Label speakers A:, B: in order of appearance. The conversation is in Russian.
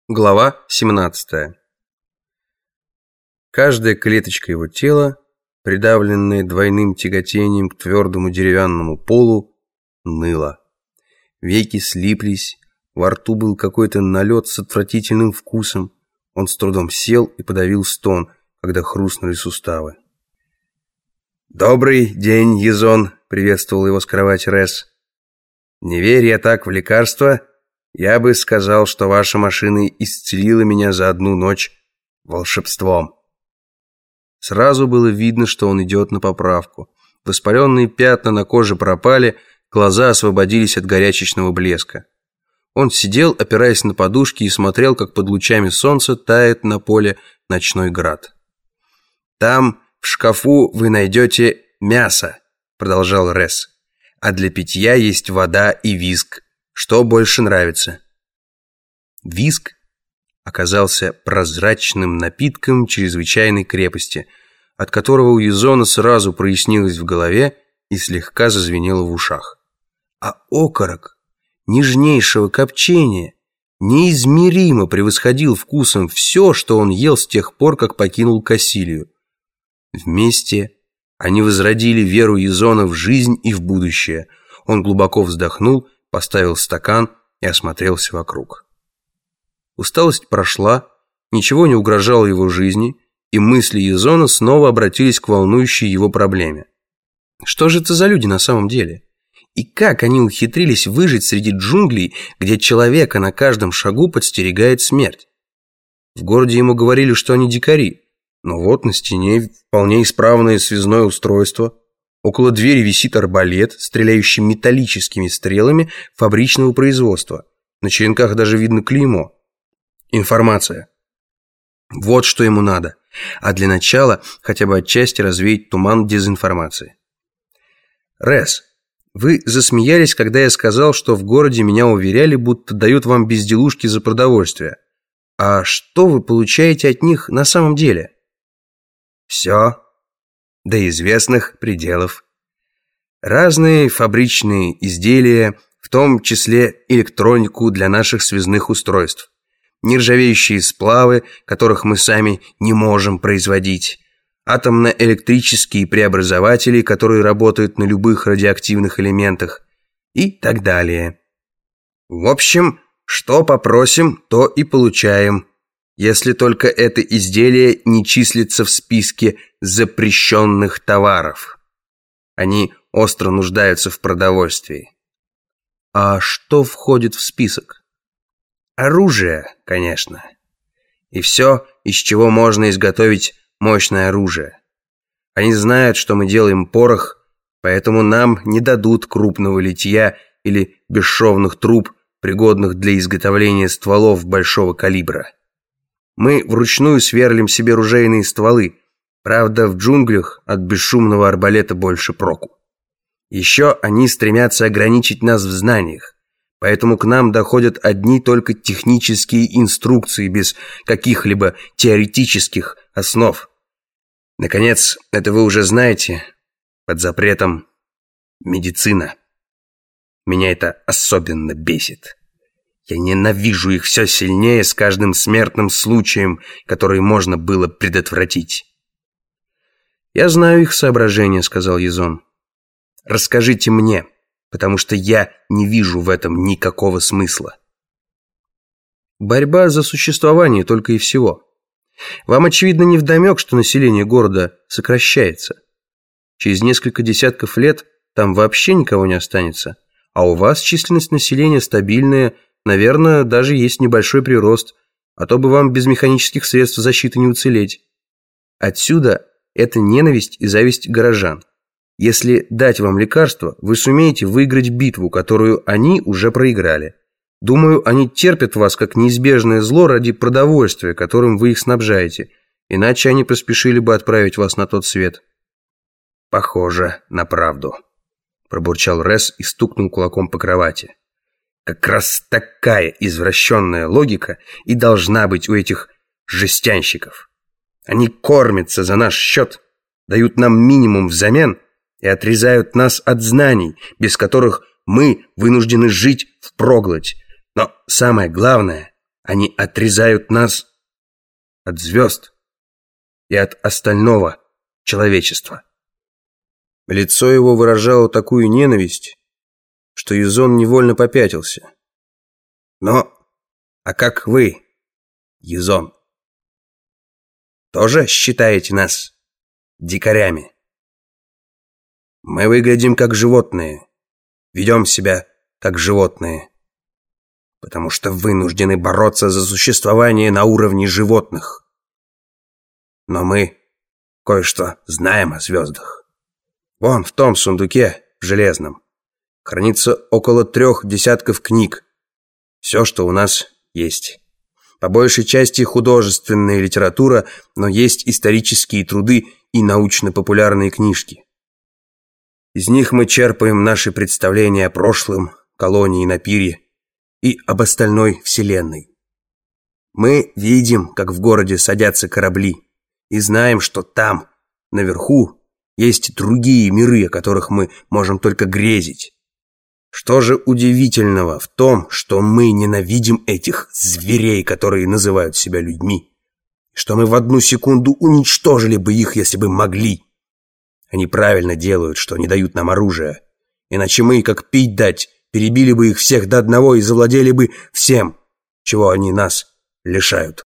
A: Глава 17. Каждая клеточка его тела, придавленная двойным тяготением к твердому деревянному полу, ныла. Веки слиплись, во рту был какой-то налет с отвратительным вкусом. Он с трудом сел и подавил стон, когда хрустнули суставы. «Добрый день, Язон!» — приветствовал его с кровати Ресс. «Не верь я так в лекарства, я бы сказал, что ваша машина исцелила меня за одну ночь волшебством». Сразу было видно, что он идет на поправку. Воспаленные пятна на коже пропали, глаза освободились от горячечного блеска. Он сидел, опираясь на подушки, и смотрел, как под лучами солнца тает на поле ночной град. «Там, в шкафу, вы найдете мясо», — продолжал Ресс. «А для питья есть вода и виск. Что больше нравится?» Виск оказался прозрачным напитком чрезвычайной крепости, от которого у Язона сразу прояснилось в голове и слегка зазвенело в ушах. А окорок нежнейшего копчения неизмеримо превосходил вкусом все, что он ел с тех пор, как покинул Кассилию. Вместе они возродили веру Язона в жизнь и в будущее. Он глубоко вздохнул, поставил стакан и осмотрелся вокруг. Усталость прошла, ничего не угрожало его жизни, и мысли Язона снова обратились к волнующей его проблеме. Что же это за люди на самом деле? И как они ухитрились выжить среди джунглей, где человека на каждом шагу подстерегает смерть? В городе ему говорили, что они дикари, но вот на стене вполне исправное связное устройство. Около двери висит арбалет, стреляющий металлическими стрелами фабричного производства. На черенках даже видно клеймо. Информация. Вот что ему надо. А для начала хотя бы отчасти развеять туман дезинформации. Ресс, вы засмеялись, когда я сказал, что в городе меня уверяли, будто дают вам безделушки за продовольствие. А что вы получаете от них на самом деле? Все. До известных пределов. Разные фабричные изделия, в том числе электронику для наших связных устройств. Нержавеющие сплавы, которых мы сами не можем производить. Атомно-электрические преобразователи, которые работают на любых радиоактивных элементах. И так далее. В общем, что попросим, то и получаем. Если только это изделие не числится в списке запрещенных товаров. Они остро нуждаются в продовольствии. А что входит в список? Оружие, конечно. И все, из чего можно изготовить мощное оружие. Они знают, что мы делаем порох, поэтому нам не дадут крупного литья или бесшовных труб, пригодных для изготовления стволов большого калибра. Мы вручную сверлим себе ружейные стволы. Правда, в джунглях от бесшумного арбалета больше проку. Еще они стремятся ограничить нас в знаниях. Поэтому к нам доходят одни только технические инструкции без каких-либо теоретических основ. Наконец, это вы уже знаете, под запретом медицина. Меня это особенно бесит. Я ненавижу их все сильнее с каждым смертным случаем, который можно было предотвратить. «Я знаю их соображения», — сказал Язон. «Расскажите мне, потому что я не вижу в этом никакого смысла». Борьба за существование только и всего. Вам, очевидно, невдомек, что население города сокращается. Через несколько десятков лет там вообще никого не останется, а у вас численность населения стабильная. Наверное, даже есть небольшой прирост, а то бы вам без механических средств защиты не уцелеть. Отсюда эта ненависть и зависть горожан. Если дать вам лекарство, вы сумеете выиграть битву, которую они уже проиграли. Думаю, они терпят вас как неизбежное зло ради продовольствия, которым вы их снабжаете, иначе они поспешили бы отправить вас на тот свет. Похоже на правду, пробурчал Ресс и стукнул кулаком по кровати. Как раз такая извращенная логика и должна быть у этих жестянщиков. Они кормятся за наш счет, дают нам минимум взамен и отрезают нас от знаний, без которых мы вынуждены жить впроголодь. Но самое главное, Они отрезают нас от звезд и от остального человечества. Лицо его выражало такую ненависть, что Язон невольно попятился. Но, а как вы, Язон? Тоже считаете нас дикарями? Мы выглядим как животные, ведем себя как животные, потому что вынуждены бороться за существование на уровне животных. Но мы кое-что знаем о звездах. Вон в том сундуке, в железном, хранится около 3 десятков книг. Все, что у нас есть. По большей части художественная литература, но есть исторические труды и научно-популярные книжки. Из них мы черпаем наши представления о прошлом, колонии на Пире и об остальной вселенной. Мы видим, как в городе садятся корабли, и знаем, что там, наверху, есть другие миры, о которых мы можем только грезить. Что же удивительного в том, что мы ненавидим этих зверей, которые называют себя людьми, что мы в одну секунду уничтожили бы их, если бы могли. Они правильно делают, что не дают нам оружия, иначе мы, как пить дать, перебили бы их всех до одного и завладели бы всем, чего они нас лишают.